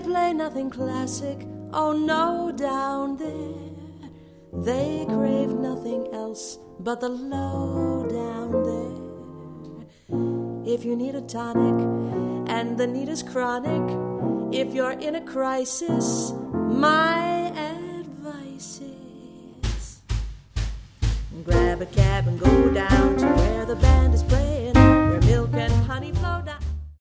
play nothing classic, oh no, down there. They crave nothing else but the low down there. If you need a tonic and the need is chronic, if you're in a crisis, my advice is grab a cab and go down to where the band is playing.